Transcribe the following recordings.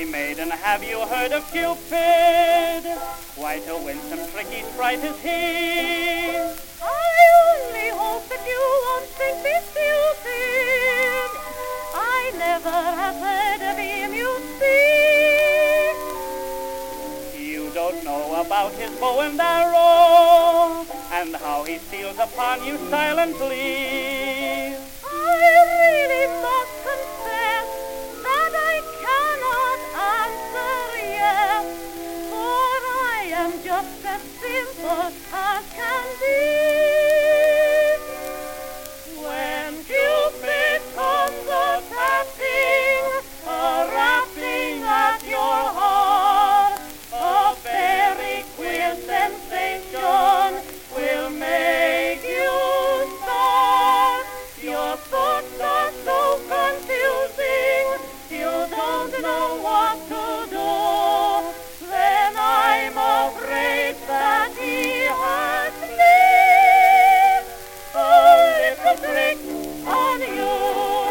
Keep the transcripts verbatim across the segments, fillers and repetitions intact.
maiden, have you heard of Cupid? Quite a winsome, tricky sprite is he. I only hope that you won't think me stupid. I never have heard of him, you see. You don't know about his bow and arrow, and how he steals upon you silently. I really must confess that I cannot answer yes, for I am just as simple as can be. When Cupid comes a-tapping, a-rapping at your heart, a very queer sensation will make you start. Your thoughts are so confusing, you don't know what to do. Then I'm afraid that he has played a little trick on you.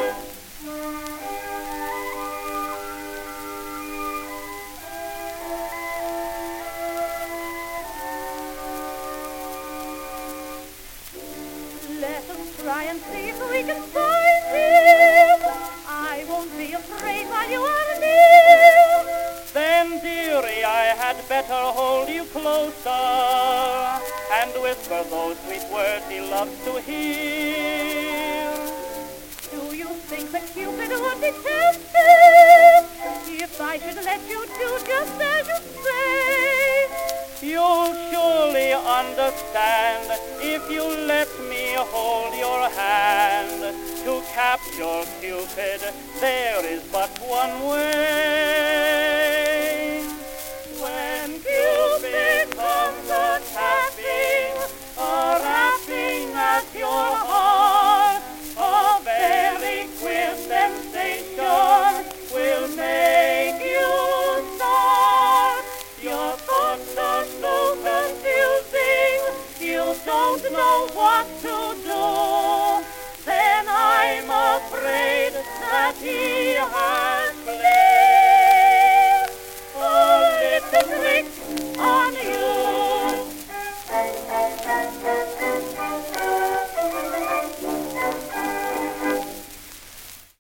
Let us try and see if we can find him. I won't be afraid while you are near. Then, dearie, I had better hold you closer and whisper those sweet words he loves to hear. Do you think that Cupid would be tempted if I should let you do just as you say? You'll surely understand if you let me hold your hand. To capture Cupid, there is but one way. When Cupid comes a-tapping, a-rapping at your heart, a very queer sensation will make you start. Your thoughts are so confusing, you don't know what to do. Then I'm afraid that he has